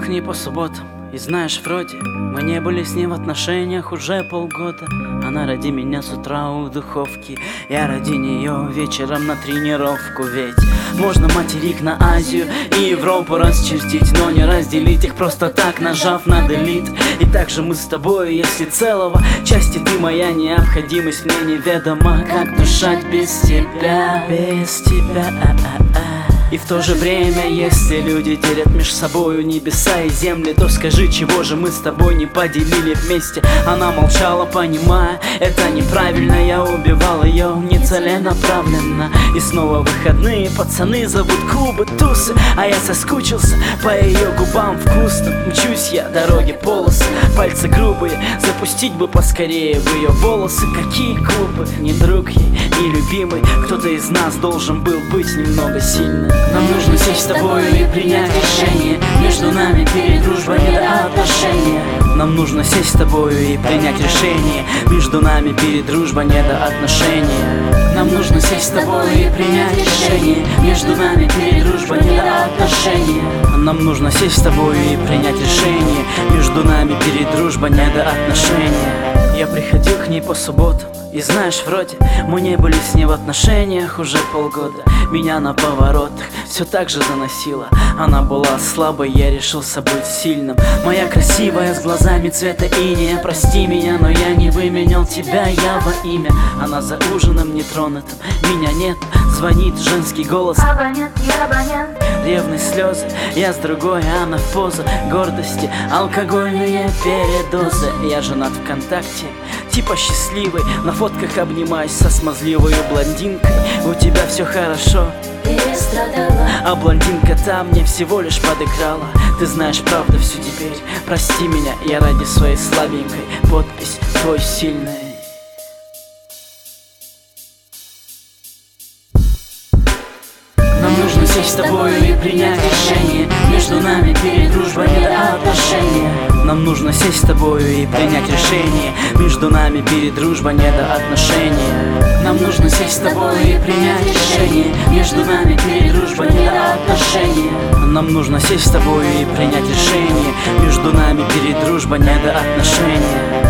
к ней по субботам. И знаешь, вроде мы не были с ней в отношениях уже полгода. Она ради меня с утра у духовки, я ради нее вечером на тренировку. Ведь можно материк на Азию и Европу расчертить, но не разделить их просто так, нажав на delete. И также мы с тобой, если целого части ты моя необходимость, мне неведомо, как дышать без тебя. Без тебя. И в то же время, если люди делят между собою небеса и земли, то скажи, чего же мы с тобой не поделили вместе? Она молчала, понимая, это неправильно. Я убивал ее нецеленаправленно. И снова выходные, пацаны зовут клубы, тусы, а я соскучился по ее губам вкусным. Мчусь я, дороги, полосы, пальцы грубые, запустить бы поскорее в ее волосы. Какие клубы, не друг ей, не любимый, кто-то из нас должен был быть немного сильным. Нам нужно сесть с тобою и принять решение. Между нами перед дружбой не до отношения. Нам нужно сесть с тобою и принять решение. Между нами перед дружбой не до отношения. Нам нужно сесть с тобою и принять решение. Между нами перед дружбой не до отношения. Нам нужно сесть с тобою и принять решение. Между нами перед дружбой не до отношения. Я приходил к ней по субботам. И знаешь, вроде мы не были с ней в отношениях уже полгода. Меня на поворотах все так же заносило. Она была слабой, я решился быть сильным. Моя красивая с глазами цвета инея, прости меня, но я не выменял тебя, я во имя. Она за ужином нетронутым, меня нет. Звонит женский голос: абонент, я абонент. Ревность, слезы, я с другой, она в позу гордости, алкогольные передозы. Я женат ВКонтакте, типа счастливый, на фотках обнимаюсь со смазливой блондинкой. У тебя все хорошо, а блондинка там мне всего лишь подыграла. Ты знаешь правду всю теперь, прости меня, я ради своей слабенькой, подпись твой сильный. Нам нужно сесть с тобою и принять решение. Между нами перед дружбой не до отношения. Нам нужно сесть с тобою и принять решение. Между нами перед дружбой не до отношения. Нам нужно сесть с тобою и принять решение. Между нами перед дружбой не до отношения. Нам нужно сесть с тобою и принять решение. Между нами перед дружбой не до отношения.